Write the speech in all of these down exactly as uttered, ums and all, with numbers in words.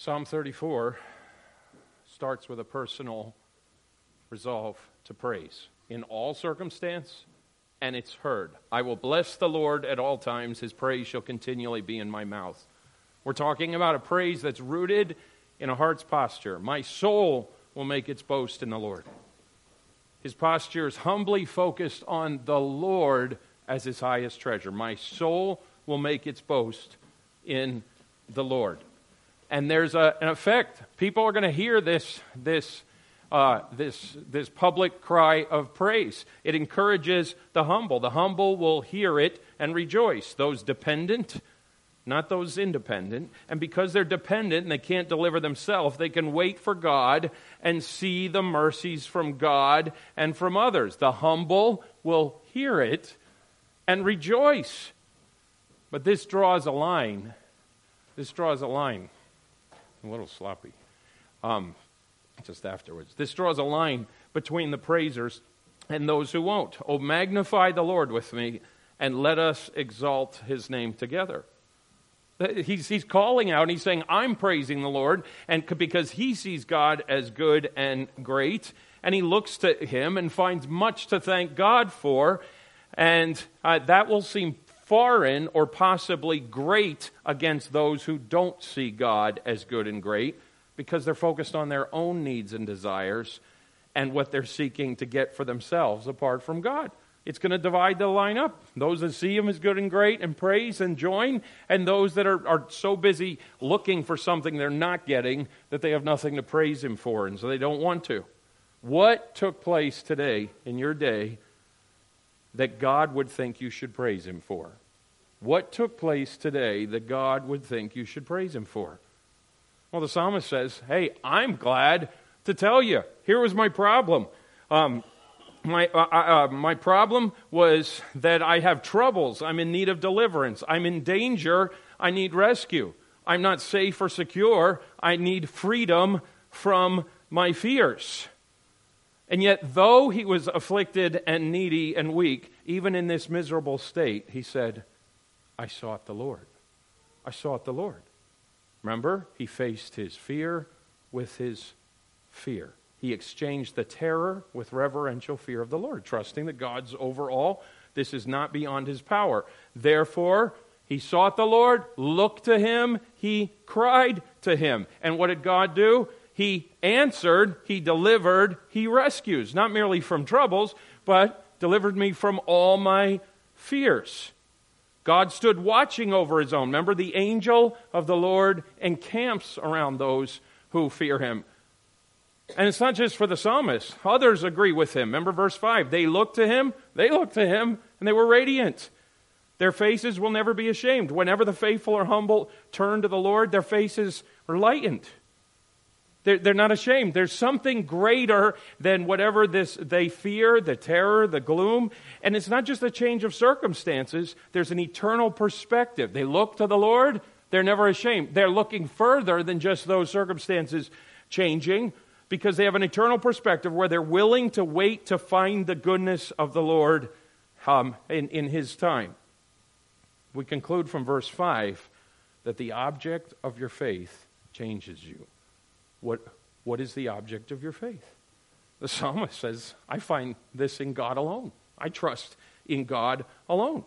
Psalm thirty-four starts with a personal resolve to praise in all circumstance, and it's heard. I will bless the Lord at all times. His praise shall continually be in my mouth. We're talking about a praise that's rooted in a heart's posture. My soul will make its boast in the Lord. His posture is humbly focused on the Lord as his highest treasure. My soul will make its boast in the Lord. And there's a, an effect. People are going to hear this, this, uh, this, this public cry of praise. It encourages the humble. The humble will hear it and rejoice. Those dependent, not those independent. And because they're dependent and they can't deliver themselves, they can wait for God and see the mercies from God and from others. The humble will hear it and rejoice. But this draws a line. This draws a line. A little sloppy. Um, just afterwards. This draws a line between the praisers and those who won't. Oh, magnify the Lord with me, and let us exalt his name together. He's, he's calling out, and he's saying, I'm praising the Lord, and because he sees God as good and great, and he looks to him and finds much to thank God for, and uh, that will seem foreign or possibly great against those who don't see God as good and great because they're focused on their own needs and desires and what they're seeking to get for themselves apart from God. It's going to divide the line up. Those that see him as good and great and praise and join, and those that are, are so busy looking for something they're not getting that they have nothing to praise him for, and so they don't want to. What took place today in your day that God would think you should praise him for? What took place today that God would think you should praise him for? Well, the psalmist says, hey, I'm glad to tell you. Here was my problem. Um, my, uh, uh, my problem was that I have troubles. I'm in need of deliverance. I'm in danger. I need rescue. I'm not safe or secure. I need freedom from my fears. And yet, though he was afflicted and needy and weak, even in this miserable state, he said, I sought the Lord. I sought the Lord. Remember, he faced his fear with his fear. He exchanged the terror with reverential fear of the Lord, trusting that God's over all. This is not beyond his power. Therefore, he sought the Lord, looked to him, he cried to him. And what did God do? He answered, he delivered, he rescues. Not merely from troubles, but delivered me from all my fears. God stood watching over his own. Remember, the angel of the Lord encamps around those who fear him. And it's not just for the psalmist. Others agree with him. Remember verse five. They looked to him, they looked to him, and they were radiant. Their faces will never be ashamed. Whenever the faithful or humble turn to the Lord, their faces are lightened. They're, they're not ashamed. There's something greater than whatever this they fear, the terror, the gloom. And it's not just a change of circumstances. There's an eternal perspective. They look to the Lord. They're never ashamed. They're looking further than just those circumstances changing because they have an eternal perspective where they're willing to wait to find the goodness of the Lord um, in, in his time. We conclude from verse five that the object of your faith changes you. What, what is the object of your faith? The psalmist says, I find this in God alone. I trust in God alone.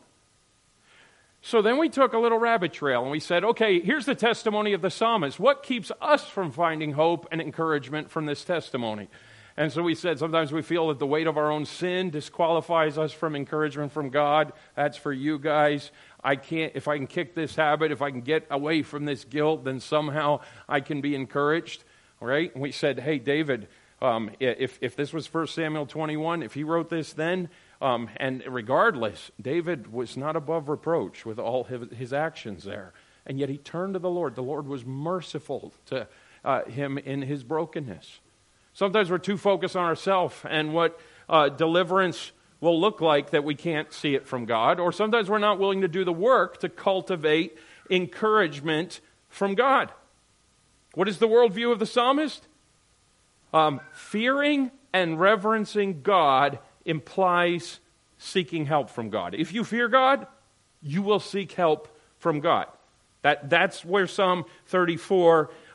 So then we took a little rabbit trail and we said, okay, here's the testimony of the psalmist. What keeps us from finding hope and encouragement from this testimony? And so we said sometimes we feel that the weight of our own sin disqualifies us from encouragement from God. That's for you guys. I can't, if I can kick this habit, if I can get away from this guilt, then somehow I can be encouraged. All right? And we said, hey, David, um, if, if this was First Samuel twenty-one, if he wrote this then, um, and regardless, David was not above reproach with all his, his actions there. And yet he turned to the Lord. The Lord was merciful to uh, him in his brokenness. Sometimes we're too focused on ourselves and what uh, deliverance will look like that we can't see it from God. Or sometimes we're not willing to do the work to cultivate encouragement from God. What is the worldview of the psalmist? Um, fearing and reverencing God implies seeking help from God. If you fear God, you will seek help from God. That, that's where Psalm thirty-four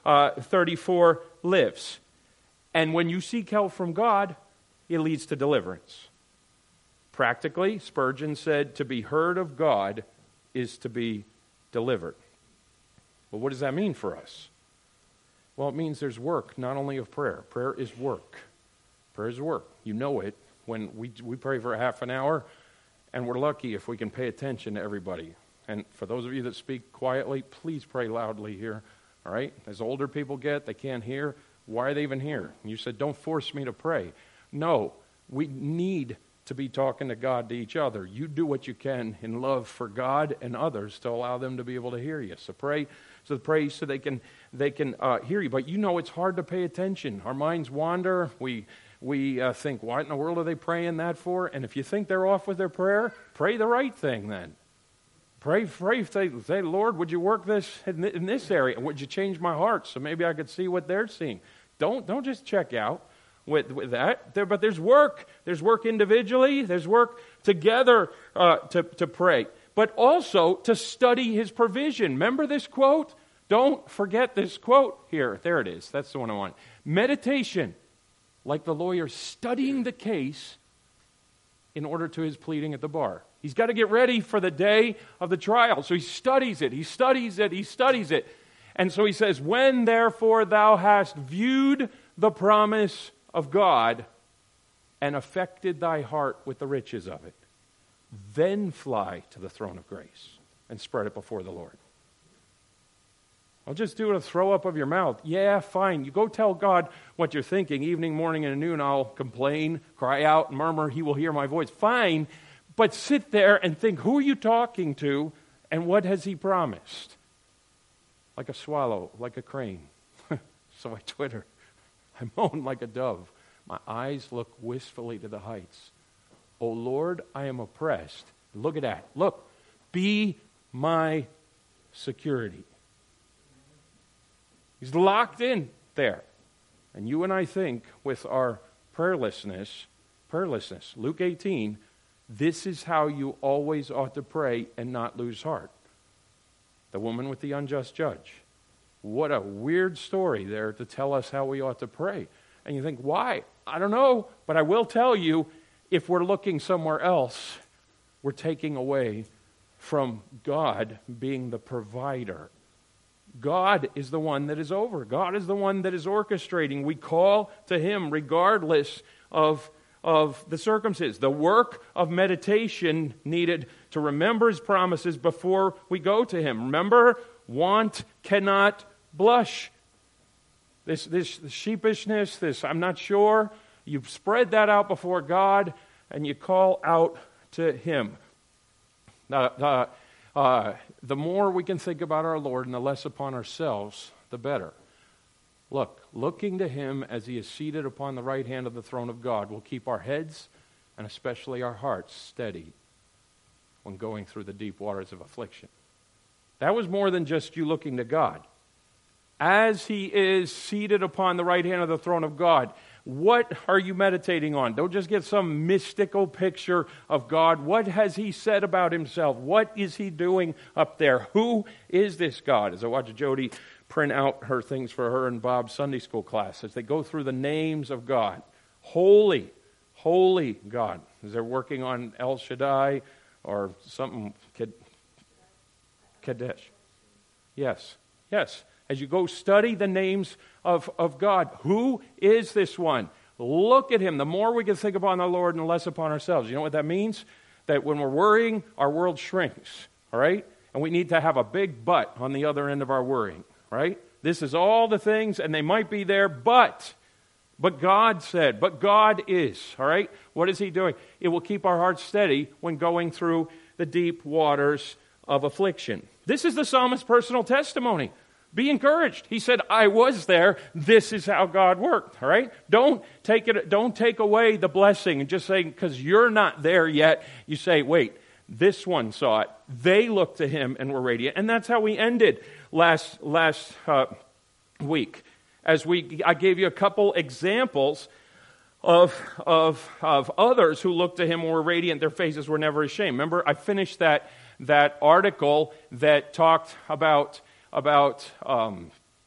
uh, thirty-four lives. And when you seek help from God, it leads to deliverance. Practically, Spurgeon said, to be heard of God is to be delivered. Well, what does that mean for us? Well, it means there's work, not only of prayer. Prayer is work. Prayer is work. You know it when we we pray for a half an hour, and we're lucky if we can pay attention to everybody. And for those of you that speak quietly, please pray loudly here, all right? As older people get, they can't hear. Why are they even here? And you said, don't force me to pray. No, we need to be talking to God, to each other. You do what you can in love for God and others to allow them to be able to hear you. So pray, so pray so they can they can uh, hear you. But you know it's hard to pay attention. Our minds wander. We we uh, think, what in the world are they praying that for? And if you think they're off with their prayer, pray the right thing then. Pray, pray, say, say Lord, would you work this in, in this area? Would you change my heart so maybe I could see what they're seeing? Don't don't just check out with, with that. There, but there's work. There's work individually. There's work together uh, to, to pray. But also to study His provision. Remember this quote? Don't forget this quote here. There it is. That's the one I want. Meditation, like the lawyer studying the case in order to his pleading at the bar. He's got to get ready for the day of the trial. So he studies it. He studies it. He studies it. And so he says, when therefore thou hast viewed the promise of God and affected thy heart with the riches of it, then fly to the throne of grace and spread it before the Lord. I'll just do it a throw up of your mouth. Yeah, fine. You go tell God what you're thinking. Evening, morning, and noon, I'll complain, cry out, murmur. He will hear my voice. Fine. But sit there and think, who are you talking to and what has He promised? Like a swallow, like a crane. So I twitter. I moan like a dove. My eyes look wistfully to the heights. O Lord, I am oppressed. Look at that. Look. Be my security. He's locked in there. And you and I think with our prayerlessness, prayerlessness, Luke eighteen, this is how you always ought to pray and not lose heart. The woman with the unjust judge. What a weird story there to tell us how we ought to pray. And you think, why? I don't know, but I will tell you, if we're looking somewhere else, we're taking away from God being the provider. God is the one that is over. God is the one that is orchestrating. We call to Him regardless of, of the circumstances. The work of meditation needed to remember His promises before we go to Him. Remember, want cannot blush. This, this sheepishness, this I'm not sure, you spread that out before God and you call out to Him. Uh, uh, uh, the more we can think about our Lord and the less upon ourselves, the better. Look, looking to Him as He is seated upon the right hand of the throne of God will keep our heads and especially our hearts steady when going through the deep waters of affliction. That was more than just you looking to God. As He is seated upon the right hand of the throne of God, what are you meditating on? Don't just get some mystical picture of God. What has He said about Himself? What is He doing up there? Who is this God? As I watch Jody print out her things for her and Bob's Sunday school class, as they go through the names of God. Holy, holy God. As they're working on El Shaddai or something, Kadesh. Yes, yes. As you go study the names of, of God, who is this one? Look at Him. The more we can think upon the Lord and less upon ourselves. You know what that means? That when we're worrying, our world shrinks, all right? And we need to have a big but on the other end of our worrying, right? This is all the things, and they might be there, but, but God said, but God is, all right? What is He doing? It will keep our hearts steady when going through the deep waters of affliction. This is the psalmist's personal testimony. Be encouraged. He said, I was there. This is how God worked. All right? Don't take it, don't take away the blessing and just say, because you're not there yet, you say, wait, this one saw it. They looked to Him and were radiant. And that's how we ended last last uh, week. As we I gave you a couple examples of, of, of others who looked to Him and were radiant. Their faces were never ashamed. Remember, I finished that, that article that talked about about um,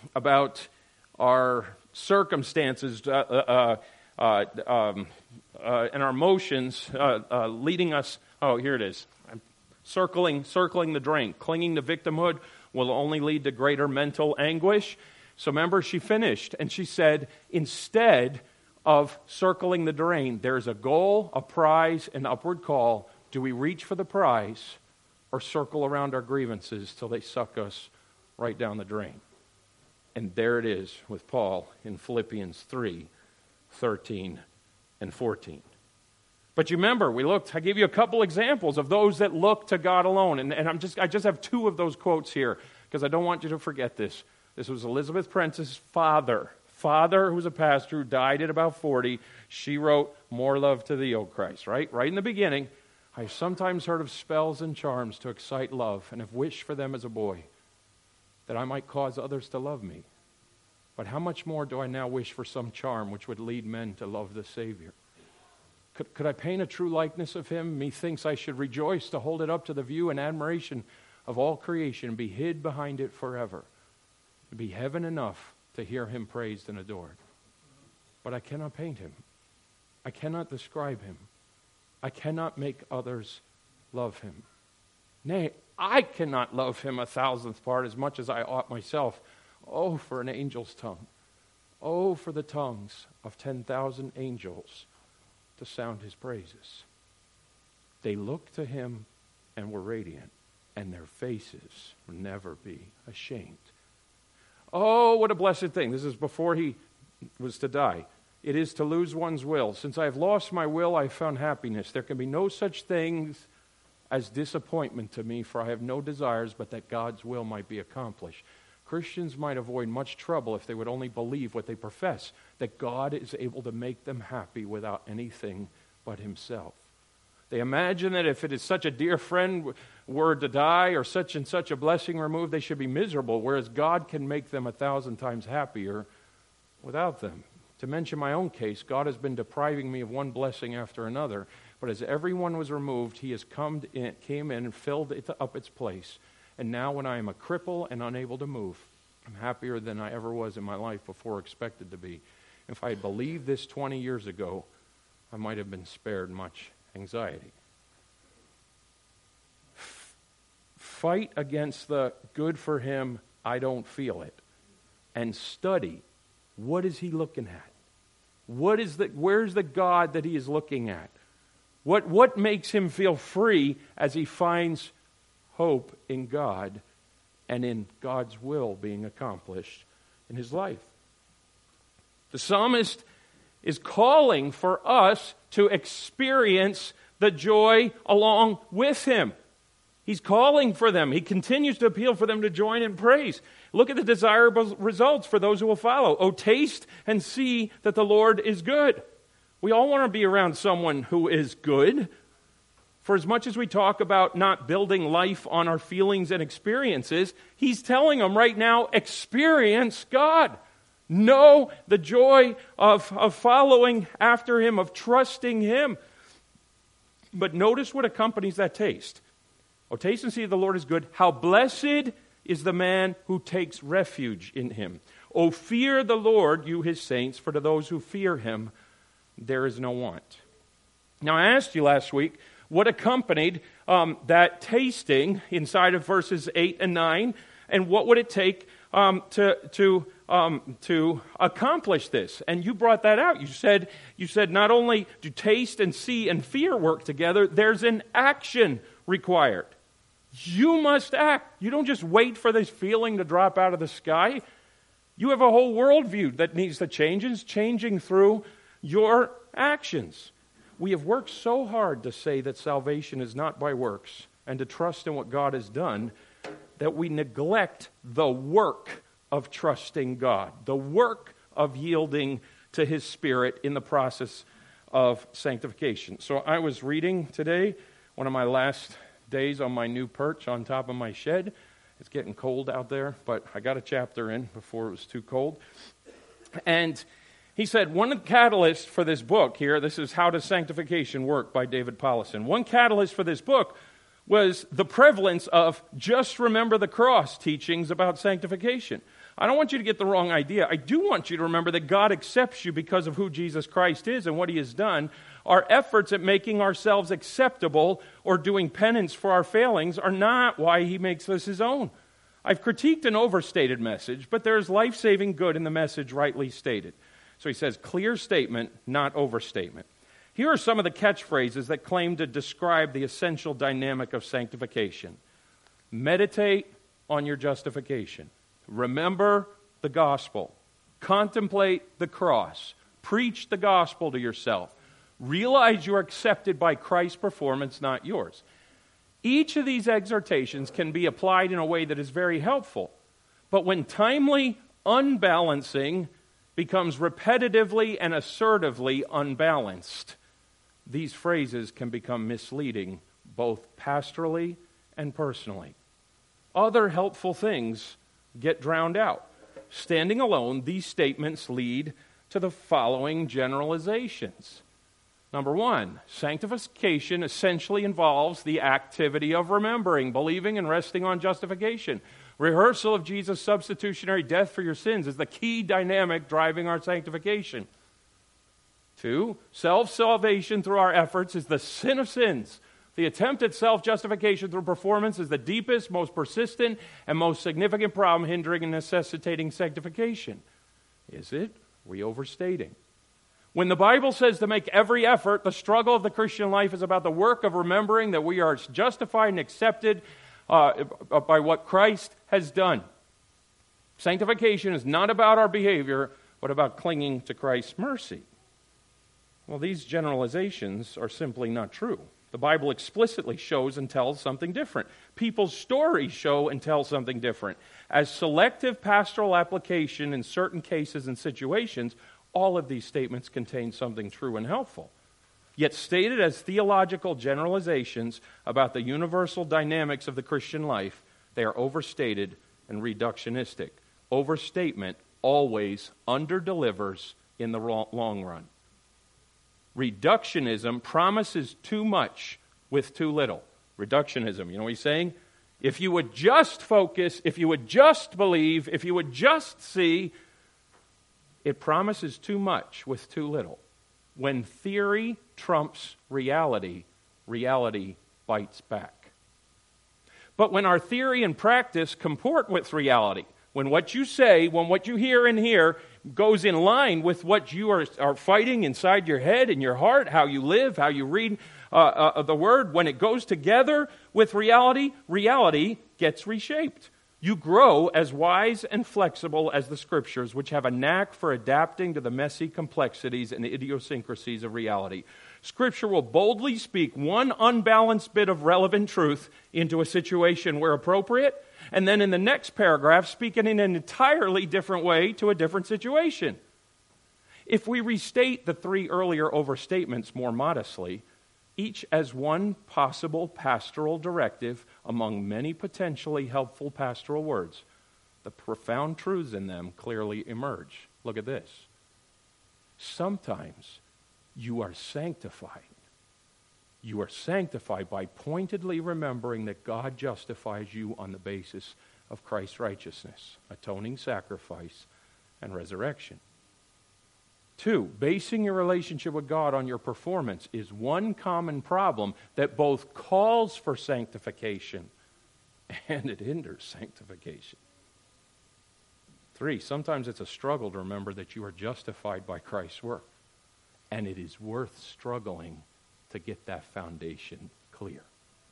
about our circumstances uh, uh, uh, um, uh, and our emotions uh, uh, leading us. Oh, here it is. I'm circling, circling the drain. Clinging to victimhood will only lead to greater mental anguish. So remember, she finished, and she said, instead of circling the drain, there's a goal, a prize, an upward call. Do we reach for the prize or circle around our grievances till they suck us right down the drain? And there it is with Paul in Philippians three, thirteen and fourteen. But you remember, we looked, I gave you a couple examples of those that look to God alone. And, and I'm just, I just have two of those quotes here because I don't want you to forget this. This was Elizabeth Prence's father. Father, who was a pastor, who died at about forty. She wrote, "More love to thee, O Christ," right? Right in the beginning. I've sometimes heard of spells and charms to excite love, and have wished for them as a boy, that I might cause others to love me. But how much more do I now wish for some charm which would lead men to love the Savior? Could, could I paint a true likeness of him? Methinks I should rejoice to hold it up to the view and admiration of all creation, and be hid behind it forever. It'd be heaven enough to hear him praised and adored. But I cannot paint him. I cannot describe him. I cannot make others love him. Nay, I cannot love him a thousandth part as much as I ought myself. Oh, for an angel's tongue. Oh, for the tongues of ten thousand angels to sound his praises. They looked to him and were radiant, and their faces will never be ashamed. Oh, what a blessed thing. This is before he was to die. It is to lose one's will. Since I have lost my will, I have found happiness. There can be no such things as disappointment to me, for I have no desires but that God's will might be accomplished. Christians might avoid much trouble if they would only believe what they profess, that God is able to make them happy without anything but himself. They imagine that if it is such a dear friend were to die or such and such a blessing removed, they should be miserable, whereas God can make them a thousand times happier without them. To mention my own case, God has been depriving me of one blessing after another, but as everyone was removed, he has come in, came in and filled it up its place. And now when I am a cripple and unable to move, I'm happier than I ever was in my life before expected to be. If I had believed this twenty years ago, I might have been spared much anxiety. F- fight against the good for him, I don't feel it. And study, what is he looking at? What is the, where's the God that he is looking at? What, what makes him feel free as he finds hope in God and in God's will being accomplished in his life? The psalmist is calling for us to experience the joy along with him. He's calling for them. He continues to appeal for them to join in praise. Look at the desirable results for those who will follow. Oh, taste and see that the Lord is good. We all want to be around someone who is good. For as much as we talk about not building life on our feelings and experiences, he's telling them right now, experience God. Know the joy of, of following after him, of trusting him. But notice what accompanies that taste. Oh, taste and see the Lord is good. How blessed is the man who takes refuge in him. Oh, fear the Lord, you his saints, for to those who fear him, there is no want. Now, I asked you last week what accompanied um, that tasting inside of verses eight and nine, and what would it take um, to to um, to accomplish this? And you brought that out. You said you said not only do taste and see and fear work together, there's an action required. You must act. You don't just wait for this feeling to drop out of the sky. You have a whole worldview that needs to change. It's changing through your actions. We have worked so hard to say that salvation is not by works and to trust in what God has done that we neglect the work of trusting God, the work of yielding to his Spirit in the process of sanctification. So I was reading today, one of my last days on my new perch on top of my shed. It's getting cold out there, but I got a chapter in before it was too cold. And he said, one of the catalysts for this book here, this is How Does Sanctification Work by David Powlison. One catalyst for this book was the prevalence of just remember the cross teachings about sanctification. I don't want you to get the wrong idea. I do want you to remember that God accepts you because of who Jesus Christ is and what He has done. Our efforts at making ourselves acceptable or doing penance for our failings are not why He makes us His own. I've critiqued an overstated message, but there is life-saving good in the message rightly stated. So he says, clear statement, not overstatement. Here are some of the catchphrases that claim to describe the essential dynamic of sanctification. Meditate on your justification. Remember the gospel. Contemplate the cross. Preach the gospel to yourself. Realize you are accepted by Christ's performance, not yours. Each of these exhortations can be applied in a way that is very helpful. But when timely unbalancing becomes repetitively and assertively unbalanced, these phrases can become misleading both pastorally and personally. Other helpful things get drowned out. Standing alone, these statements lead to the following generalizations. Number one, sanctification essentially involves the activity of remembering, believing, and resting on justification. Rehearsal of Jesus' substitutionary death for your sins is the key dynamic driving our sanctification. Two, self-salvation through our efforts is the sin of sins. The attempt at self-justification through performance is the deepest, most persistent, and most significant problem hindering and necessitating sanctification. Is it? Are we overstating? When the Bible says to make every effort, the struggle of the Christian life is about the work of remembering that we are justified and accepted uh, by what Christ has done. Sanctification is not about our behavior, but about clinging to Christ's mercy. Well, these generalizations are simply not true. The Bible explicitly shows and tells something different. People's stories show and tell something different. As selective pastoral application in certain cases and situations, all of these statements contain something true and helpful. Yet stated as theological generalizations about the universal dynamics of the Christian life, they are overstated and reductionistic. Overstatement always underdelivers in the long run. Reductionism promises too much with too little. Reductionism, you know what he's saying? If you would just focus, if you would just believe, if you would just see, it promises too much with too little. When theory trumps reality, reality bites back. But when our theory and practice comport with reality, when what you say, when what you hear and hear goes in line with what you are, are fighting inside your head and your heart, how you live, how you read uh, uh, the Word, when it goes together with reality, reality gets reshaped. You grow as wise and flexible as the Scriptures, which have a knack for adapting to the messy complexities and idiosyncrasies of reality. Scripture will boldly speak one unbalanced bit of relevant truth into a situation where appropriate, and then in the next paragraph speak it in an entirely different way to a different situation. If we restate the three earlier overstatements more modestly, each as one possible pastoral directive among many potentially helpful pastoral words, the profound truths in them clearly emerge. Look at this. Sometimes you are sanctified. You are sanctified by pointedly remembering that God justifies you on the basis of Christ's righteousness, atoning sacrifice, and resurrection. Two, basing your relationship with God on your performance is one common problem that both calls for sanctification and it hinders sanctification. Three, sometimes it's a struggle to remember that you are justified by Christ's work, and it is worth struggling to get that foundation clear.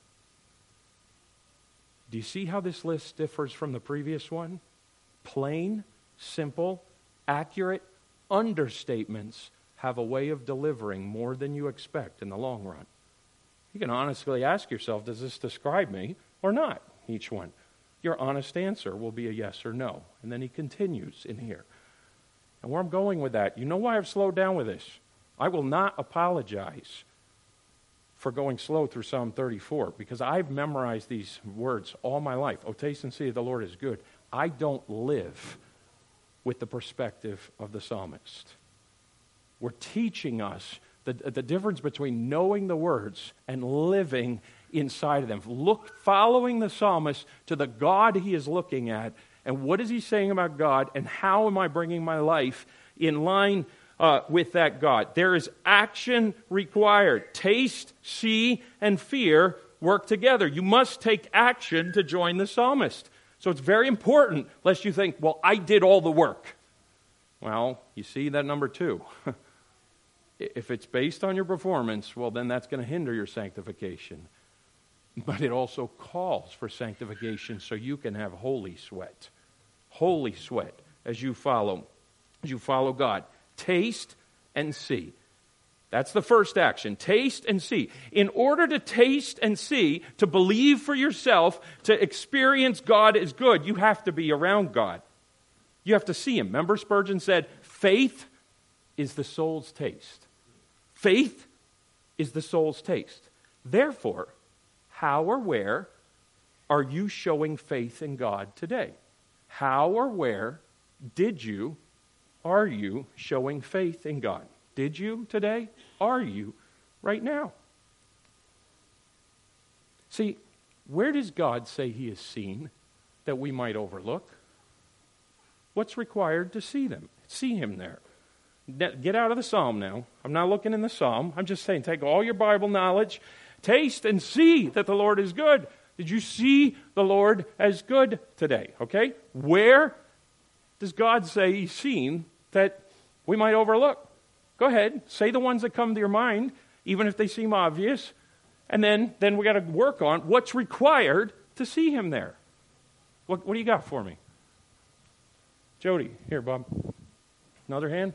Do you see how this list differs from the previous one? Plain, simple, accurate understatements have a way of delivering more than you expect in the long run. You can honestly ask yourself, does this describe me or not? Each one. Your honest answer will be a yes or no. And then he continues in here. And where I'm going with that, you know why I've slowed down with this? I will not apologize for going slow through Psalm thirty-four, because I've memorized these words all my life. Oh, taste and see that the Lord is good. I don't live with the perspective of the psalmist. We're teaching us the, the difference between knowing the words and living inside of them. Look, following the psalmist to the God he is looking at And what is he saying about God? And how am I bringing my life in line uh, with that God? There is action required. Taste, see, and fear work together. You must take action to join the psalmist. So it's very important, lest you think, well, I did all the work. Well, you see that number two. If it's based on your performance, well, then that's going to hinder your sanctification. But it also calls for sanctification so you can have holy sweat. Holy sweat as you follow, as you follow God. Taste and see. That's the first action. Taste and see. In order to taste and see, to believe for yourself, to experience God as good, you have to be around God. You have to see Him. Remember, Spurgeon said, faith is the soul's taste. Faith is the soul's taste. Therefore, how or where are you showing faith in God today? How or where did you, are you showing faith in God? Did you today? Are you right now? See, where does God say He is seen that we might overlook? What's required to see them? See Him there. Get out of the psalm now. I'm not looking in the psalm. I'm just saying, take all your Bible knowledge, taste and see that the Lord is good. Did you see the Lord as good today? Okay? Where does God say He's seen that we might overlook? Go ahead. Say the ones that come to your mind, even if they seem obvious. And then, then we got to work on what's required to see Him there. What, what do you got for me? Jody, here, Bob. Another hand?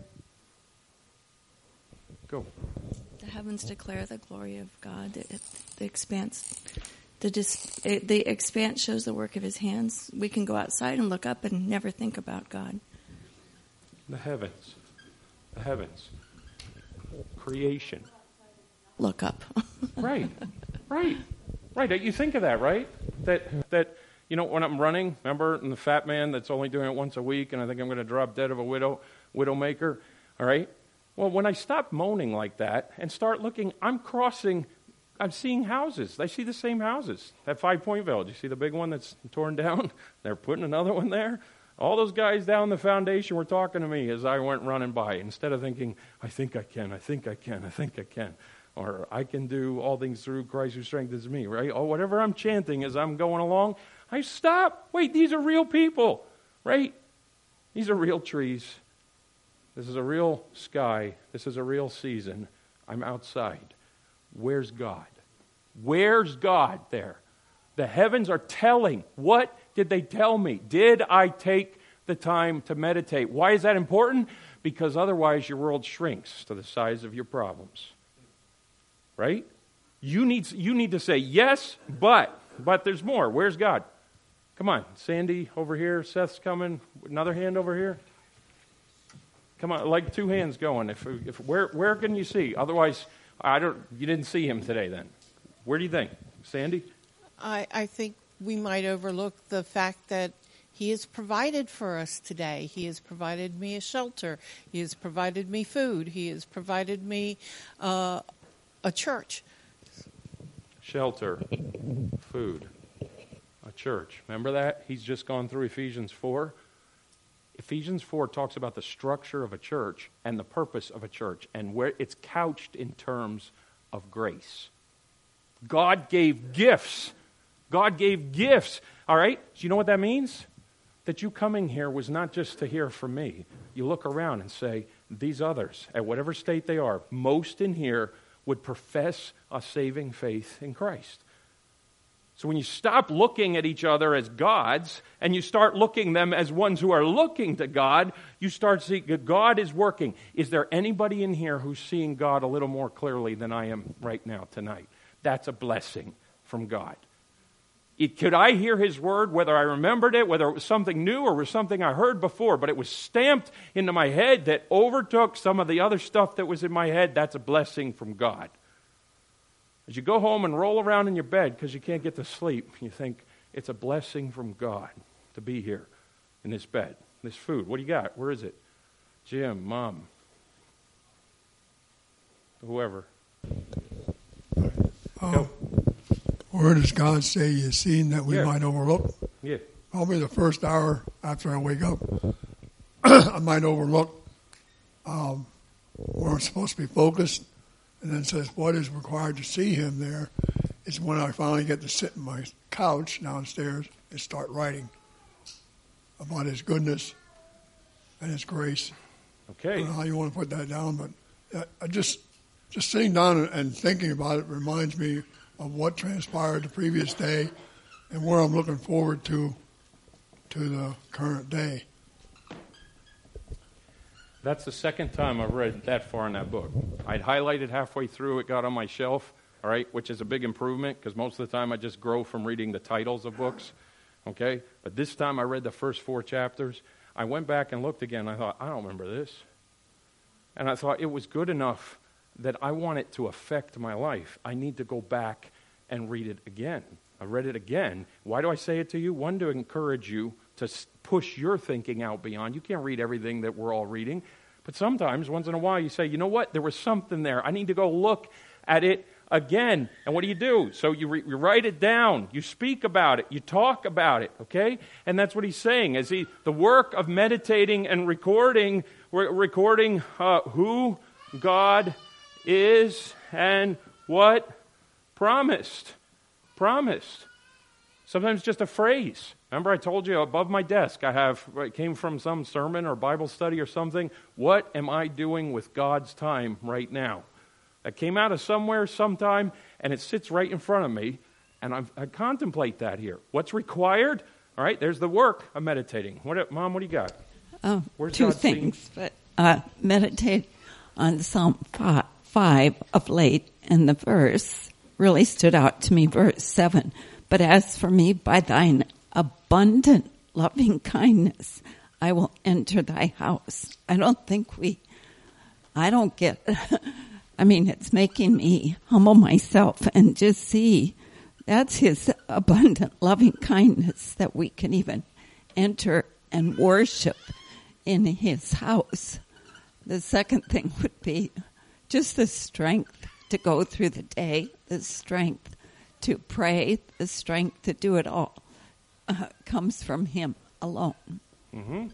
Go. The heavens declare the glory of God. The, the expanse, the dis, it, the expanse shows the work of His hands. We can go outside and look up and never think about God. The heavens, the heavens, creation. Look up. Right, right, right. You think of that, right? That that you know when I'm running. Remember, I'm the fat man that's only doing it once a week, and I think I'm going to drop dead of a widow, widowmaker. All right. Well, when I stop moaning like that and start looking, I'm crossing, I'm seeing houses. I see the same houses. That Five Point Village, you see the big one that's torn down? They're putting another one there. All those guys down the foundation were talking to me as I went running by. Instead of thinking, I think I can, I think I can, I think I can. Or I can do all things through Christ who strengthens me, right? Or whatever I'm chanting as I'm going along, I stop. Wait, these are real people, right? These are real trees. This is a real sky. This is a real season. I'm outside. Where's God? Where's God there? The heavens are telling. What did they tell me? Did I take the time to meditate? Why is that important? Because otherwise your world shrinks to the size of your problems. Right? You need, you need to say, yes, but, but there's more. Where's God? Come on. Sandy over here. Seth's coming. Another hand over here. Come on, like two hands going. If, if where where can you see? Otherwise, I don't. You didn't see him today. Then, where do you think, Sandy? I I think we might overlook the fact that He has provided for us today. He has provided me a shelter. He has provided me food. He has provided me uh, a church. Shelter, food, a church. Remember that? He's just gone through Ephesians four. Ephesians four talks about the structure of a church and the purpose of a church and where it's couched in terms of grace. God gave gifts. God gave gifts. All right? So you know what that means? That you coming here was not just to hear from me. You look around and say, these others, at whatever state they are, most in here would profess a saving faith in Christ. So when you stop looking at each other as gods and you start looking them as ones who are looking to God, you start seeing that God is working. Is there anybody in here who's seeing God a little more clearly than I am right now tonight? That's a blessing from God. It, could I hear His word, whether I remembered it, whether it was something new or was something I heard before, but it was stamped into my head that overtook some of the other stuff that was in my head? That's a blessing from God. As you go home and roll around in your bed because you can't get to sleep, you think, it's a blessing from God to be here in this bed, this food. What do you got? Where is it? Jim, Mom, whoever. Uh, where does God say He has seen that we Yeah. might overlook? Yeah. probably the first hour after I wake up, I might overlook um, where I'm supposed to be focused, and then says what is required to see him there is when I finally get to sit in my couch downstairs and start writing about his goodness and his grace. Okay. I don't know how you want to put that down, but I just just sitting down and thinking about it reminds me of what transpired the previous day and where I'm looking forward to to the current day. That's the second time I've read that far in that book. I'd highlighted halfway through, it got on my shelf, all right, which is a big improvement because most of the time I just grow from reading the titles of books, okay? But this time I read the first four chapters. I went back and looked again. I thought, I don't remember this. And I thought it was good enough that I want it to affect my life. I need to go back and read it again. I read it again. Why do I say it to you? One, to encourage you to push your thinking out beyond. You can't read everything that we're all reading. But sometimes, once in a while, you say, you know what? There was something there. I need to go look at it again. And what do you do? So you, re- you write it down. You speak about it. You talk about it, okay? And that's what he's saying. Is he the work of meditating and recording, re- recording uh, who God is and what promised. Promised. Sometimes just a phrase. Remember I told you above my desk I have, it came from some sermon or Bible study or something. What am I doing with God's time right now? That came out of somewhere sometime and it sits right in front of me and I've, I contemplate that here. What's required? All right, there's the work of meditating. What, Mom, what do you got? Oh, Where's two God things. seen? But uh, meditate on Psalm five of late, and the verse really stood out to me, verse seven. But as for me, by thine abundant loving kindness, I will enter thy house. I don't think we, I don't get, I mean, it's making me humble myself and just see that's his abundant loving kindness that we can even enter and worship in his house. The second thing would be just the strength to go through the day, the strength to pray, the strength to do it all uh, comes from him alone. Mm-hmm.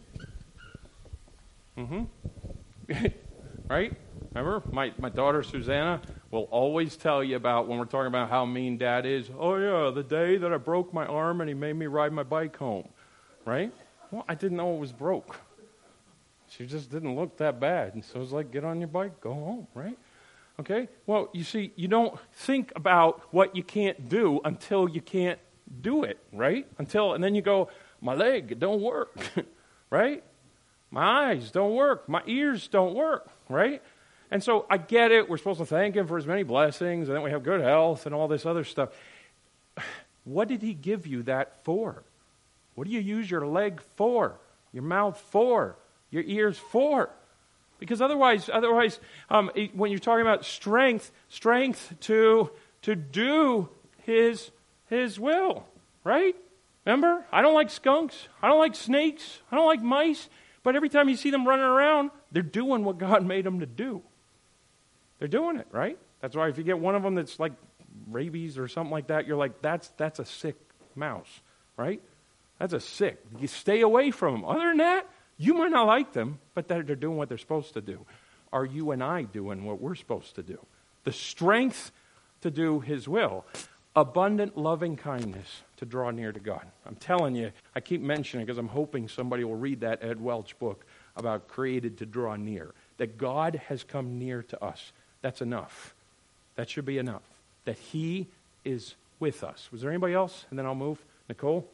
Mm-hmm. Right? Remember, my, my daughter Susanna will always tell you about when we're talking about how mean Dad is. Oh, yeah, the day that I broke my arm and he made me ride my bike home. Right? Well, I didn't know it was broke. She just didn't look that bad. And so it was like, get on your bike, go home, right? Okay? Well, you see, you don't think about what you can't do until you can't do it, right? Until, and then you go, my leg, it don't work, right? My eyes don't work. My ears don't work, right? And so I get it. We're supposed to thank him for his many blessings, and then we have good health and all this other stuff. What did he give you that for? What do you use your leg for? Your mouth for? Your ears for? Because otherwise, otherwise, um, when you're talking about strength, strength to to do His His will, right? Remember, I don't like skunks, I don't like snakes, I don't like mice. But every time you see them running around, they're doing what God made them to do. They're doing it, right? That's why if you get one of them that's like rabies or something like that, you're like, that's that's a sick mouse, right? That's a sick. You stay away from them. Other than that, you might not like them, but they're, they're doing what they're supposed to do. Are you and I doing what we're supposed to do? The strength to do His will. Abundant loving kindness to draw near to God. I'm telling you, I keep mentioning it because I'm hoping somebody will read that Ed Welch book about created to draw near. That God has come near to us. That's enough. That should be enough. That He is with us. Was there anybody else? And then I'll move. Nicole?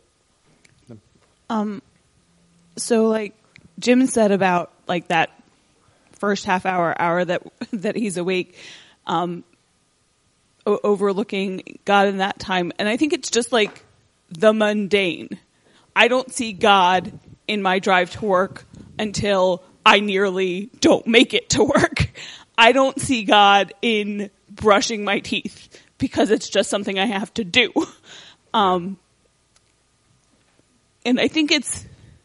Um, so like Jim said about like that first half hour, hour that that he's awake, um, o- overlooking God in that time. And I think it's just like the mundane. I don't see God in my drive to work until I nearly don't make it to work. I don't see God in brushing my teeth because it's just something I have to do. Um, and I think it's,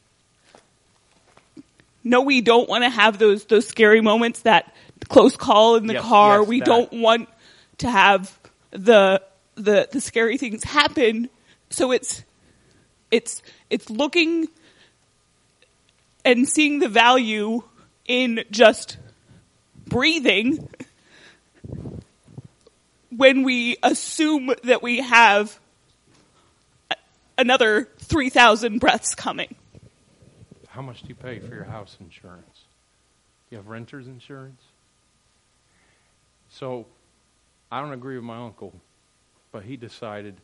no, we don't want to have those, those scary moments, that close call in the yes, car. Yes, we that. don't want to have the, the, the scary things happen. So it's, It's it's looking and seeing the value in just breathing when we assume that we have another three thousand breaths coming. How much do you pay for your house insurance? Do you have renter's insurance? So, I don't agree with my uncle, but he decided,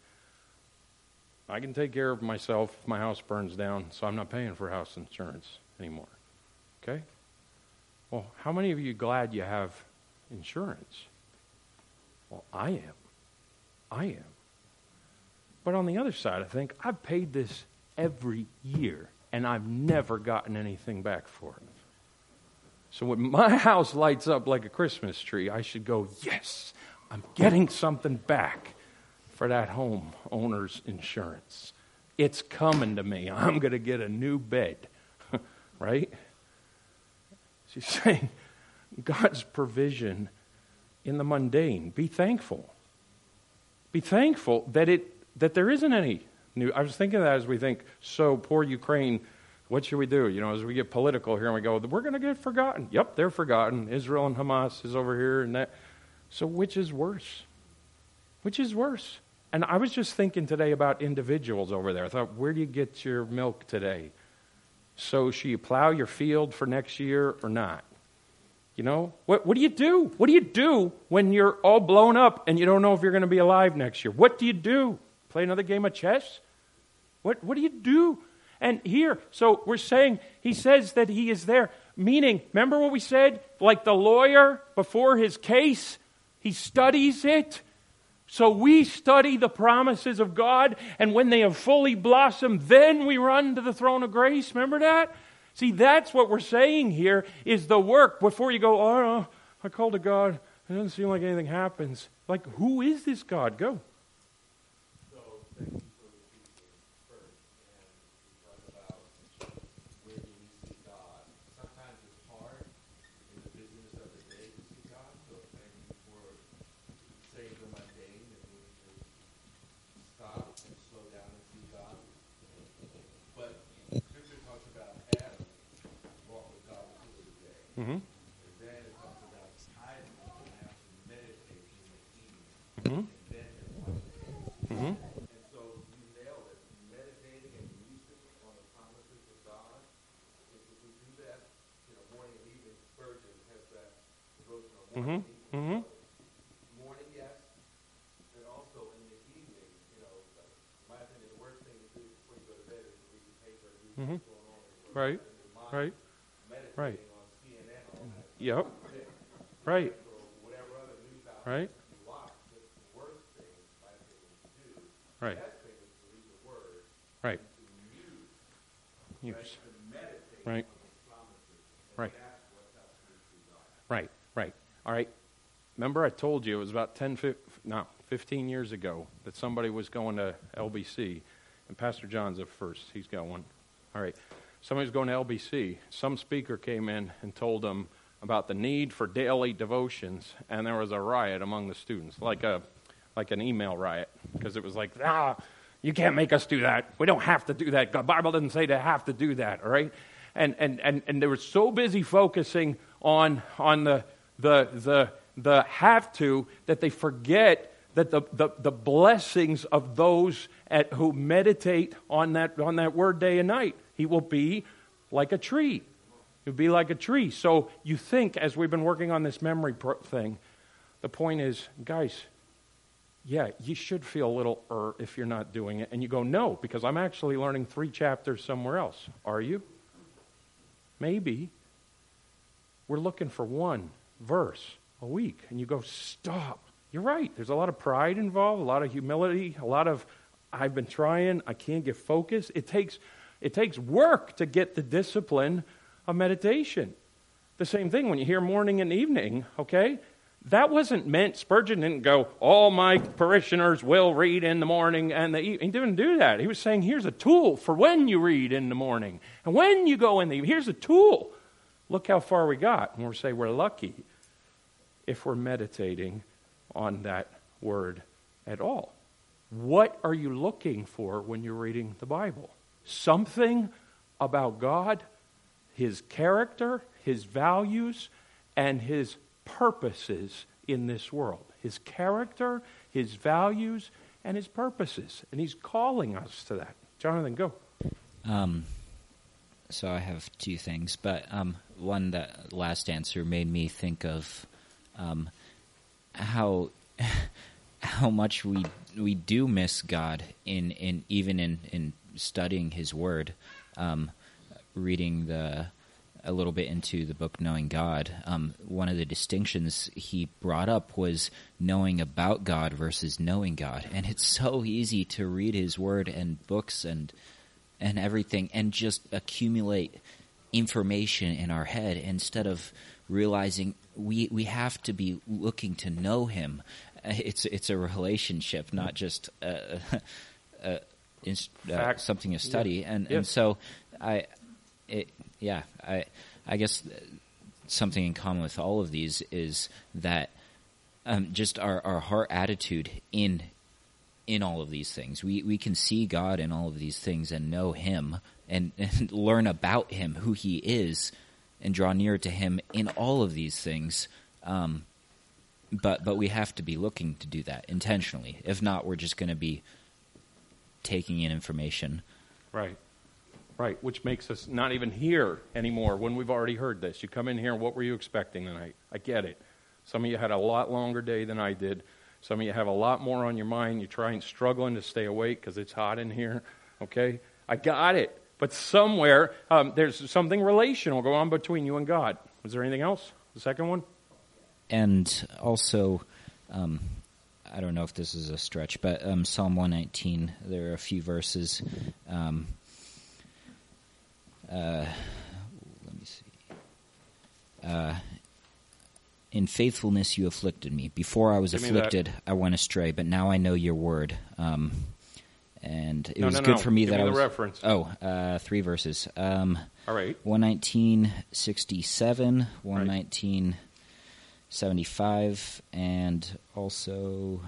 I can take care of myself if my house burns down, so I'm not paying for house insurance anymore. Okay? Well, how many of you are glad you have insurance? Well, I am. I am. But on the other side, I think, I've paid this every year, and I've never gotten anything back for it. So when my house lights up like a Christmas tree, I should go, yes, I'm getting something back for that home owner's insurance. It's coming to me. I'm going to get a new bed. Right? She's saying God's provision in the mundane. Be thankful. Be thankful that it that there isn't any new. I was thinking of that as we think, so poor Ukraine, what should we do? You know, as we get political here and we go, we're going to get forgotten. Yep, they're forgotten. Israel and Hamas is over here and that. So which is worse? Which is worse? And I was just thinking today about individuals over there. I thought, where do you get your milk today? So should you plow your field for next year or not? You know, what what do you do? What do you do when you're all blown up and you don't know if you're going to be alive next year? What do you do? Play another game of chess? What what do you do? And here, so we're saying, he says that he is there. Meaning, remember what we said? Like the lawyer before his case, he studies it. So we study the promises of God, and when they have fully blossomed, then we run to the throne of grace. Remember that? See, that's what we're saying here, is the work. Before you go, oh, no, I called to God, it doesn't seem like anything happens. Like, who is this God? Go. So, thank you for the teaching first, and we talk about where do we see God. Sometimes it's hard in the business of the day to see God, so thank you for saying the mundane that we need to stop and slow down and see God. But Scripture talks about Adam walk with God through the day. Mm-hmm. And then it talks about Isaac and have to meditate in the evening. Mm-hmm. And then in one day. Mm-hmm. And so you nailed it. Meditating and musing on the promises of God. If we do that, you know, morning and evening, Spurgeon has that devotional morning. Mm-hmm. Mm-hmm. Morning, yes, and also in the evening, you know, my opinion, the worst thing to do before you go to bed is to read the paper and read Mm-hmm. what's going on in your Right. mind, Right. meditating Right. on C N N all night. Yep. Right. Or whatever other news outlet Right. you watch. That's the worst thing, my opinion, to do. Right. The best thing is to read the Word, Right. to muse, Use. right, to meditate Right. on His promises. And Right. that's what helps me see God. Right. Right. All right. Remember I told you it was about ten, no, fifteen years ago that somebody was going to L B C, and Pastor John's up first. He's got one. All right. Somebody was going to L B C. Some speaker came in and told them about the need for daily devotions, and there was a riot among the students, like a like an email riot, because it was like, ah, you can't make us do that. We don't have to do that. The Bible doesn't say to have to do that, all right? And and and, and they were so busy focusing on on the the the the have to that they forget that the, the, the blessings of those at, who meditate on that on that word day and night. He will be like a tree. He'll be like a tree. So you think, as we've been working on this memory pro- thing, the point is, guys, yeah, you should feel a little er if you're not doing it. And you go, no, because I'm actually learning three chapters somewhere else. Are you? Maybe. We're looking for one verse a week. And you go, stop. You're right. There's a lot of pride involved, a lot of humility, a lot of, I've been trying, I can't get focused. It takes, it takes work to get the discipline of meditation. The same thing when you hear morning and evening, okay? That wasn't meant, Spurgeon didn't go, all my parishioners will read in the morning and the evening. He didn't do that. He was saying, here's a tool for when you read in the morning. And when you go in the evening, here's a tool. Look how far we got. And we're saying we're lucky if we're meditating on that word at all. What are you looking for when you're reading the Bible? something about God, his character, his values, and his purposes in this world. His character, his values, and his purposes. And he's calling us to that. Jonathan, go. Um, so I have two things, but um, one, that last answer made me think of um, how how much we we do miss God in, in even in, in studying his word, um, reading the a little bit into the book Knowing God. Um, one of the distinctions he brought up was knowing about God versus knowing God. And it's so easy to read his word and books and and everything and just accumulate information in our head instead of realizing we we have to be looking to know him. It's it's a relationship, not just a, a, a, uh, something to study. Yeah. And yeah. and so I, it, yeah, I I guess something in common with all of these is that um, just our, our heart attitude in in all of these things. We we can see God in all of these things and know him and, and learn about him, who he is, and draw near to him in all of these things. Um, but but we have to be looking to do that intentionally. If not, we're just going to be taking in information. Right. Right, which makes us not even hear anymore when we've already heard this. You come in here, and what were you expecting tonight? I get it. Some of you had a lot longer day than I did. Some of you have a lot more on your mind. You're trying, struggling to stay awake because it's hot in here. Okay? I got it. But somewhere, um, there's something relational going on between you and God. Was there anything else? The second one? And also, um, I don't know if this is a stretch, but um, Psalm one nineteen, there are a few verses. Um, uh, let me see. Uh, in faithfulness you afflicted me. Before I was Give me afflicted, that. I went astray, but now I know your word. Um, and it No, was no, good no. for me Give that me I the was. reference. Oh, uh, three verses. Um, All right. one nineteen sixty-seven, one nineteen seventy-five, and also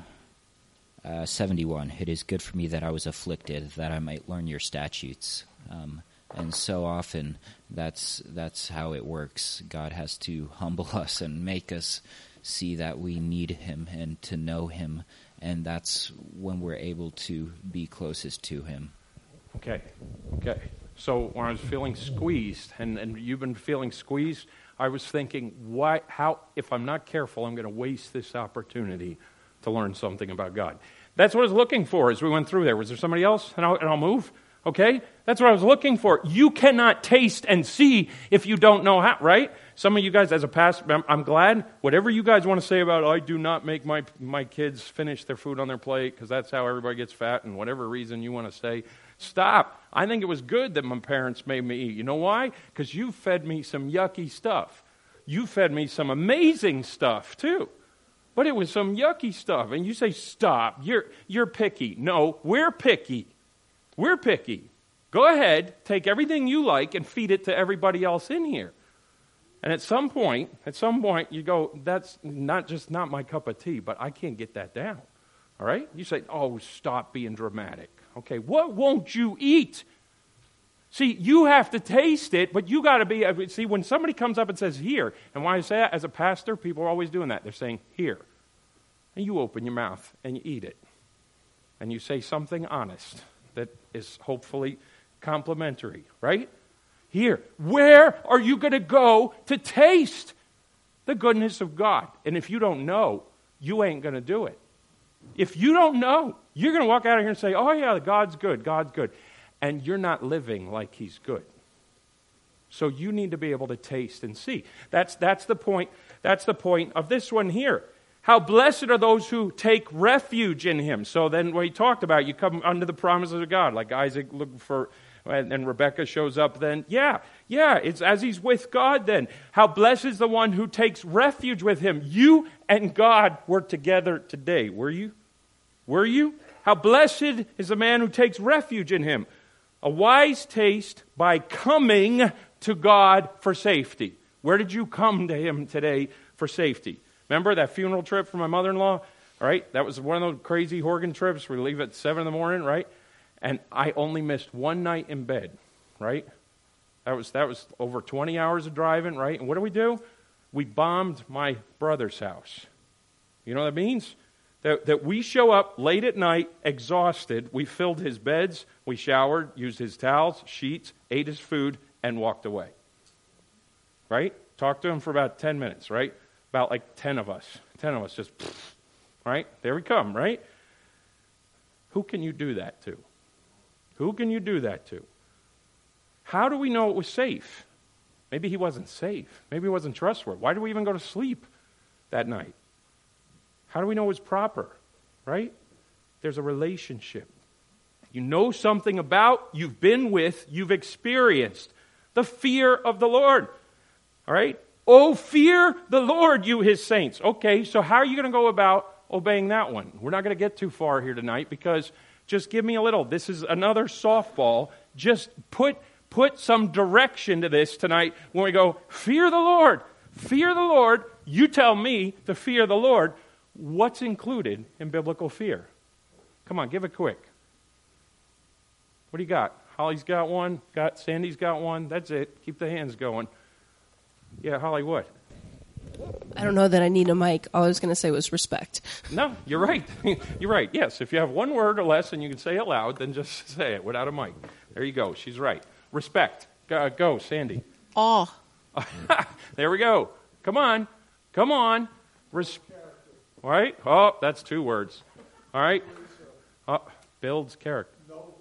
uh, seventy-one. It is good for me that I was afflicted, that I might learn your statutes. Um, and so often, that's that's how it works. God has to humble us and make us see that we need him and to know him, and that's when we're able to be closest to him. Okay. Okay. So when I was feeling squeezed, and, and you've been feeling squeezed, I was thinking, why? How? If I'm not careful, I'm going to waste this opportunity to learn something about God. That's what I was looking for as we went through there. Was there somebody else? And I'll, and I'll move. Okay? That's what I was looking for. You cannot taste and see if you don't know how, right? Some of you guys, as a pastor, I'm, I'm glad. Whatever you guys want to say about, I do not make my my kids finish their food on their plate because that's how everybody gets fat, and whatever reason you want to say, stop. I think it was good that my parents made me eat. You know why? Because you fed me some yucky stuff. You fed me some amazing stuff, too. But it was some yucky stuff. And you say, stop. You're you're picky. No, we're picky. We're picky. Go ahead, take everything you like and feed it to everybody else in here. And at some point, at some point, you go, that's not just not my cup of tea, but I can't get that down. All right? You say, oh, stop being dramatic. Okay, what won't you eat? See, you have to taste it, but you got to be, see, when somebody comes up and says, here, and why I say that, as a pastor, people are always doing that. They're saying, here. And you open your mouth and you eat it. And you say something honest that is hopefully complimentary, right? Here. Where are you going to go to taste the goodness of God? And if you don't know, you ain't going to do it. If you don't know, you're going to walk out of here and say, oh yeah, God's good, God's good. And you're not living like he's good. So you need to be able to taste and see. That's that's the point. That's the point of this one here. How blessed are those who take refuge in him. So then what he talked about, you come under the promises of God, like Isaac looked for, and, and Rebecca shows up then. Yeah, yeah, it's as he's with God then. How blessed is the one who takes refuge with him. You and God were together today. Were you? Were you? How blessed is the man who takes refuge in him. A wise taste by coming to God for safety. Where did you come to him today for safety? Remember that funeral trip for my mother-in-law? All right, that was one of those crazy Horgan trips where we leave at seven in the morning, right? And I only missed one night in bed, right? That was that was over twenty hours of driving, right? And what do we do? We bombed my brother's house. You know what that means? That, that we show up late at night, exhausted. We filled his beds, we showered, used his towels, sheets, ate his food, and walked away. Right? Talked to him for about ten minutes, right? About like ten of us. ten of us just, right? There we come, right? Who can you do that to? Who can you do that to? How do we know it was safe? Maybe he wasn't safe. Maybe he wasn't trustworthy. Why do we even go to sleep that night? How do we know it was proper? Right? There's a relationship. You know something about, you've been with, you've experienced the fear of the Lord. All right? Oh, fear the Lord, you his saints. Okay, so how are you going to go about obeying that one? We're not going to get too far here tonight because just give me a little. This is another softball. Just put put some direction to this tonight when we go, fear the Lord. Fear the Lord. You tell me to fear the Lord. What's included in biblical fear? Come on, give it quick. What do you got? Holly's got one. Got Sandy's got one. That's it. Keep the hands going. Yeah, Holly, what? I don't know that I need a mic. All I was going to say was respect. No, you're right. You're right. Yes, if you have one word or less and you can say it loud, then just say it without a mic. There you go. She's right. Respect. Go, go Sandy. Awe. There we go. Come on. Come on. Res- All right. Oh, that's two words. All right. Oh, builds character.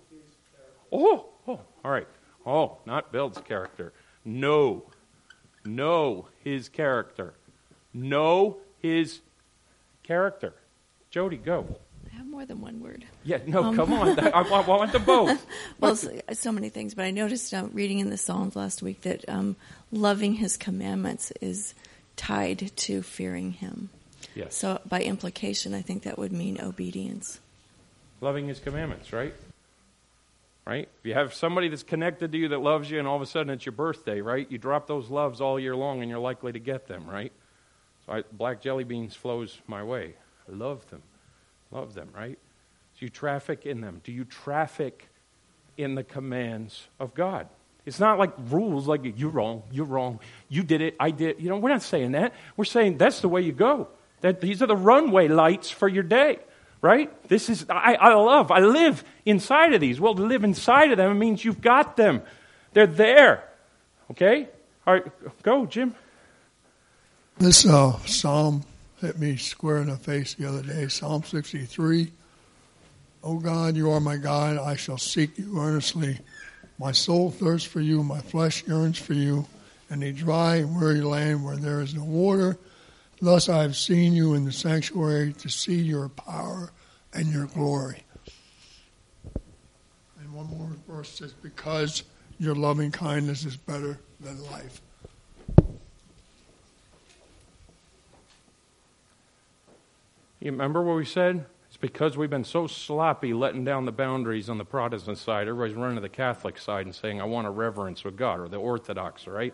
Oh, oh, all right. Oh, not builds character. Know. Know his character. Know his character. Jody, go. I have more than one word. Yeah, no, Um, come on. I, I want them both. Well, so, so many things, but I noticed uh, reading in the Psalms last week that um, loving his commandments is tied to fearing him. Yes. So by implication, I think that would mean obedience. Loving his commandments, right? Right? If you have somebody that's connected to you that loves you and all of a sudden it's your birthday, right? You drop those loves all year long and you're likely to get them, right? So I, black jelly beans flows my way. I love them. Love them, right? So you traffic in them. Do you traffic in the commands of God? It's not like rules like you're wrong, you're wrong, you did it, I did. You know, we're not saying that. We're saying that's the way you go. That these are the runway lights for your day. Right? This is, I, I love, I live inside of these. Well, to live inside of them means you've got them. They're there. Okay? All right, go, Jim. This uh, psalm hit me square in the face the other day. Psalm sixty-three. O God, you are my God. I shall seek you earnestly. My soul thirsts for you. My flesh yearns for you. In a dry and weary land where there is no water. Thus I have seen you in the sanctuary to see your power and your glory. And one more verse says, because your loving kindness is better than life. You remember what we said? It's because we've been so sloppy letting down the boundaries on the Protestant side. Everybody's running to the Catholic side and saying, I want a reverence with God, or the Orthodox, right?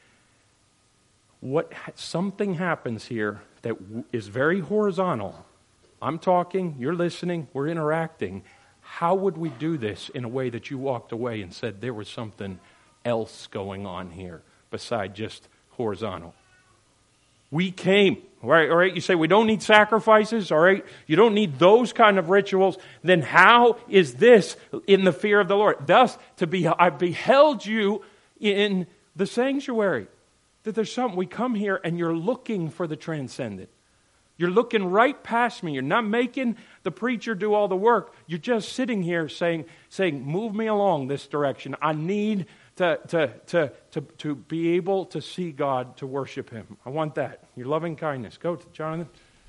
What something happens here that is very horizontal. I'm talking, you're listening, we're interacting. How would we do this in a way that you walked away and said there was something else going on here beside just horizontal? We came, all right, all right, you say we don't need sacrifices, all right, you don't need those kind of rituals, then how is this in the fear of the Lord? Thus, to be, I beheld you in the sanctuary. That there's something, we come here and you're looking for the transcendent. You're looking right past me. You're not making the preacher do all the work. You're just sitting here saying, saying, move me along this direction. I need to, to, to, to, to be able to see God, to worship Him. I want that. Your loving kindness. Go, Jonathan.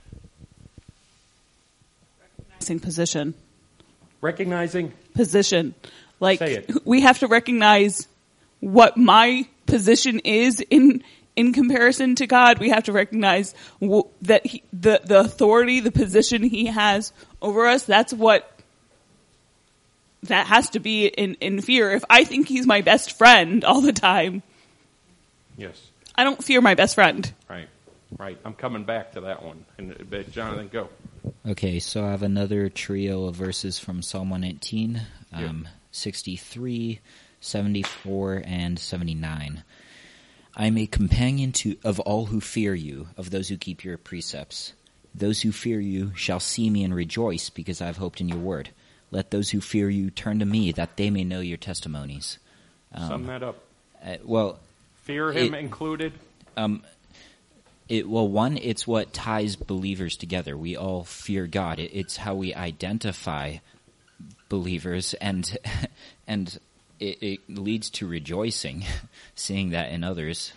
Recognizing position. Recognizing Position. Like, Say it. we have to recognize what my position is in in comparison to God. We have to recognize w- that he, the the authority, the position He has over us. That's what that has to be in in fear. If I think He's my best friend all the time, Yes. I don't fear my best friend. Right. Right. I'm coming back to that one. And but Jonathan, go. Okay, so I have another trio of verses from Psalm one nineteen, um, Yeah. sixty-three, seventy-four, and seventy-nine. I am a companion to of all who fear you, of those who keep your precepts. Those who fear you shall see me and rejoice, because I have hoped in your word. Let those who fear you turn to me, that they may know your testimonies. Um, Sum that up. Uh, well, Fear him it- included. um, it well, one, it's what ties believers together. We all fear God. It, it's how we identify believers, and and it, it leads to rejoicing, seeing that in others.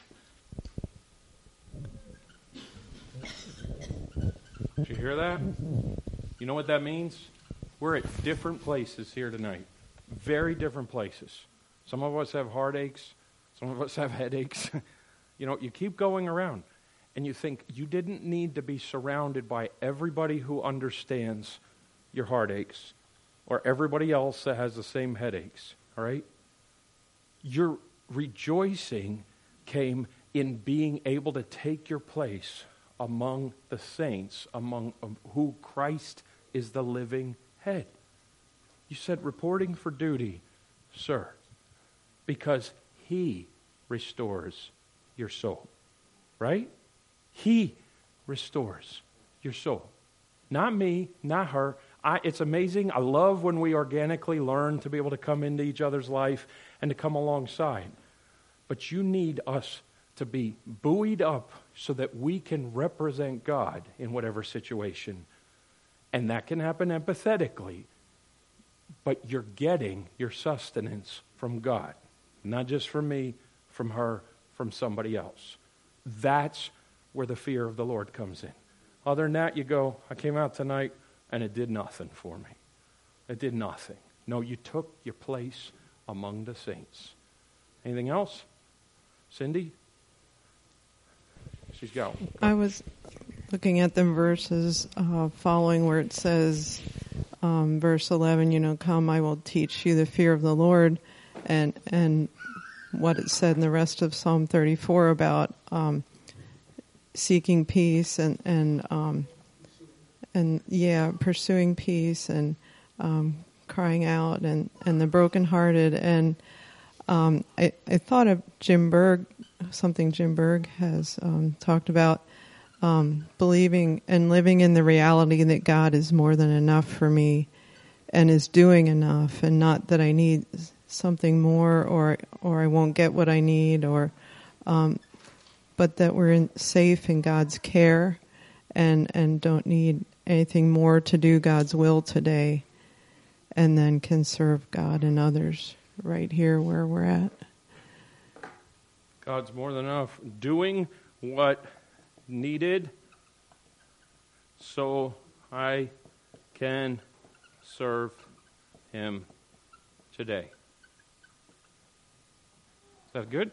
Did you hear that? You know what that means? We're at different places here tonight. Very different places. Some of us have heartaches. Some of us have headaches. You know, you keep going around, and you think you didn't need to be surrounded by everybody who understands your heartaches or everybody else that has the same headaches, all right? Your rejoicing came in being able to take your place among the saints, among um, who Christ is the living head. You said reporting for duty, sir, because he restores your soul, right? He restores your soul. Not me, not her. I, it's amazing. I love when we organically learn to be able to come into each other's life and to come alongside. But you need us to be buoyed up so that we can represent God in whatever situation. And that can happen empathetically. But you're getting your sustenance from God. Not just from me, from her, from somebody else. That's where the fear of the Lord comes in. Other than that, you go, I came out tonight and it did nothing for me. It did nothing. No, you took your place among the saints. Anything else? Cindy? She's got one. I was looking at the verses uh, following where it says, um, verse eleven, you know, come, I will teach you the fear of the Lord, and and what it said in the rest of Psalm thirty-four about um, seeking peace and and um, and yeah, pursuing peace and um, crying out and, and the brokenhearted. And um, I, I thought of Jim Berg, something Jim Berg has um, talked about, um, believing and living in the reality that God is more than enough for me and is doing enough, and not that I need something more or or I won't get what I need, or um, but that we're in, safe in God's care and and don't need anything more to do God's will today, and then can serve God and others right here where we're at. God's more than enough. Doing what needed so I can serve him today. Is that good?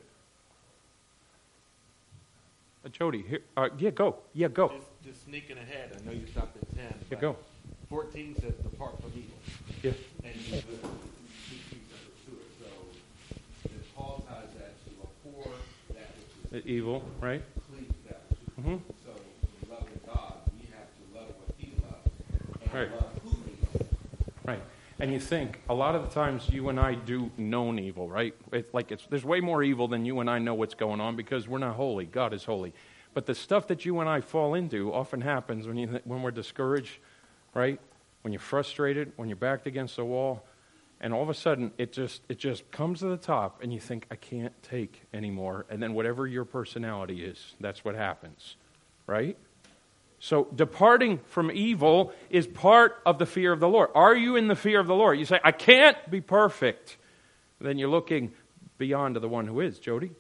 Uh, Jody, here, uh, yeah, go. Yeah, go. Just, just sneaking ahead. I know you stopped at ten. Yeah, but go. fourteen says, "Depart from evil." Yeah. And you will seek peace and pursue it. So then Paul ties that to abhor that which is The evil, right? cleave that which is Mm-hmm. So when we love God, we have to love what He loves and Right. love who He loves. Right. And you think, a lot of the times you and I do known evil, right? It's like it's, there's way more evil than you and I know what's going on because we're not holy. God is holy. But the stuff that you and I fall into often happens when, you, when we're discouraged, right? When you're frustrated, when you're backed against the wall. And all of a sudden, it just it just comes to the top, and you think, I can't take anymore. And then whatever your personality is, that's what happens, right? So departing from evil is part of the fear of the Lord. Are you in the fear of the Lord? You say, I can't be perfect. Then you're looking beyond to the one who is. Jody?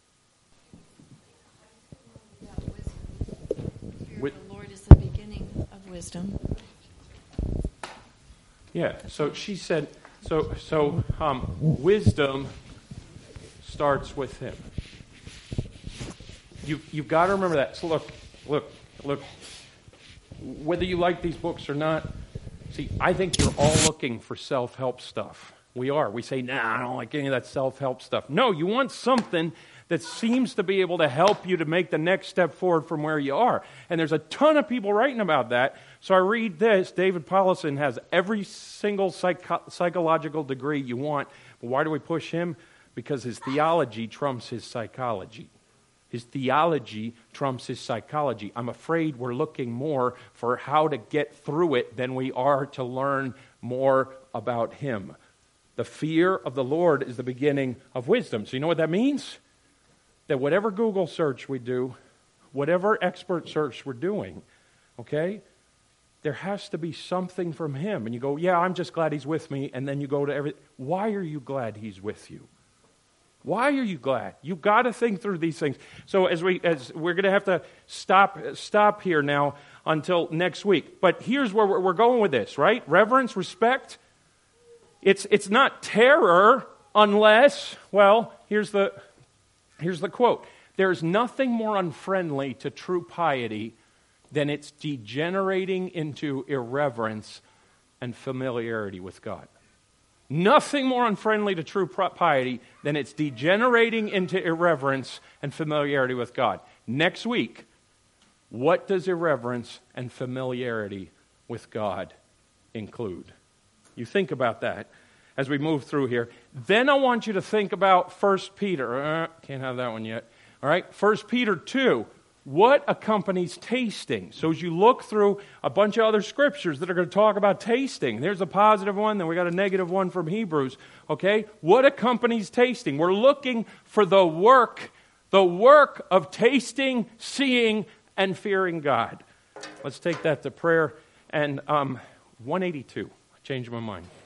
The fear With- of the Lord is the beginning of wisdom. Yeah, so she said, so so um, wisdom starts with him. You, you've got to remember that. So look, look, look. Whether you like these books or not, see, I think you're all looking for self-help stuff. We are. We say, nah, I don't like any of that self-help stuff. No, you want something that seems to be able to help you to make the next step forward from where you are. And there's a ton of people writing about that. So I read this. David Paulson has every single psycho- psychological degree you want. But why do we push him? Because his theology trumps his psychology. His theology trumps his psychology. I'm afraid we're looking more for how to get through it than we are to learn more about him. The fear of the Lord is the beginning of wisdom. So you know what that means? That whatever Google search we do, whatever expert search we're doing, okay, there has to be something from him. And you go, yeah, I'm just glad he's with me. And then you go to everything. Why are you glad he's with you? Why are you glad? You've got to think through these things. So as we as we're going to have to stop stop here now until next week. But here's where we're going with this, right? Reverence, respect. It's it's not terror unless, well, here's the here's the quote. There's nothing more unfriendly to true piety than its degenerating into irreverence and familiarity with God. Nothing more unfriendly to true piety than its degenerating into irreverence and familiarity with God. Next week, what does irreverence and familiarity with God include? You think about that as we move through here. Then I want you to think about First Peter. Uh, can't have that one yet. All right, First Peter two. What accompanies tasting? So as you look through a bunch of other scriptures that are going to talk about tasting, there's a positive one, then we got a negative one from Hebrews, okay? What accompanies tasting? We're looking for the work, the work of tasting, seeing, and fearing God. Let's take that to prayer. And um, one eighty-two, I changed my mind.